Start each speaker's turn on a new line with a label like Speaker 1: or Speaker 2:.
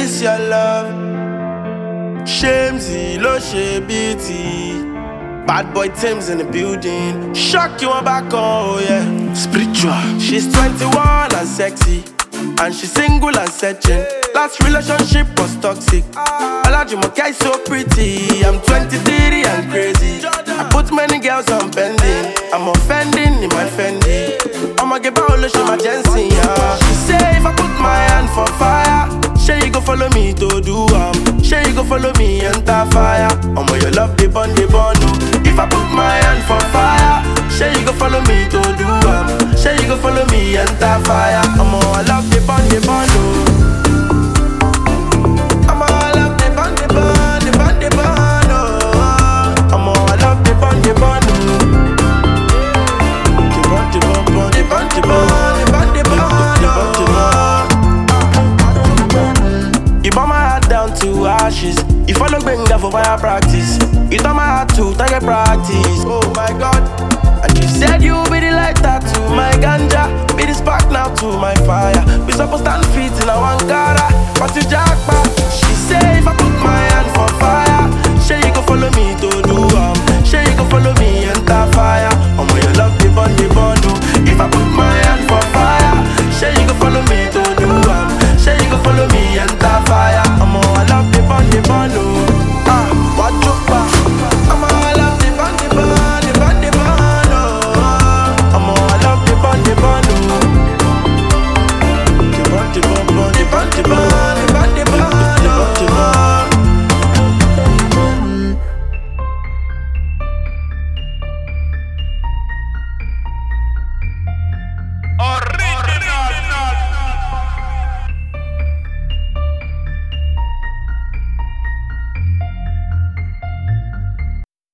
Speaker 1: this your love. Shamesy, lo she beauty. Bad boy Tim's in the building. Shock you on back, oh yeah. Spiritual. She's 21 and sexy, and she's single and searching. Last relationship was toxic. Olajumoke is so pretty. I'm 23 and crazy. I put many girls on pending. I'm offending in my Fendi. I'ma give out a emergency, yeah. She say if I put my hand for fire, say you go follow me to do say you go follow me enter fire. I'ma your love the bun, oh. If I put my hand for fire, say you go follow me to do say you go follow me enter fire. I'ma I love the bun, oh. I'ma I love the bun, oh. I'ma I love the bun, oh. You burn my heart down to ashes. You follow Benga for fire practice. You turn my heart to target practice. Oh,